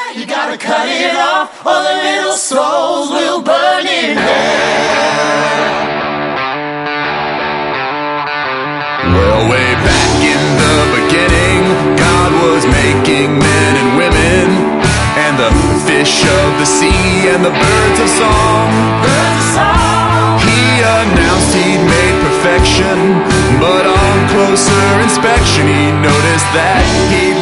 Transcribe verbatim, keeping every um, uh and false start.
You gotta cut it off, or the little souls will burn in hell. Well, way back in the beginning, God was making men and women, and the fish of the sea and the birds of song. Birds of song. He announced he'd made perfection, but on closer inspection he noticed that he'd